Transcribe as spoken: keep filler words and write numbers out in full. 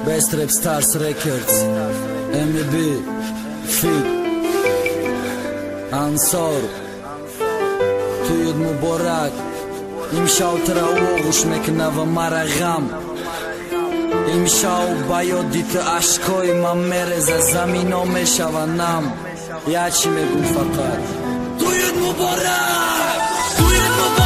Best Rap Stars Records ام بی فید انصار توید مبارک امشب ترا گوش میکنم و مرا غم امشب با یادت اشکای من میرزه زمین ها میشونم یا چی میگم فقط توید مبارک توید مبارک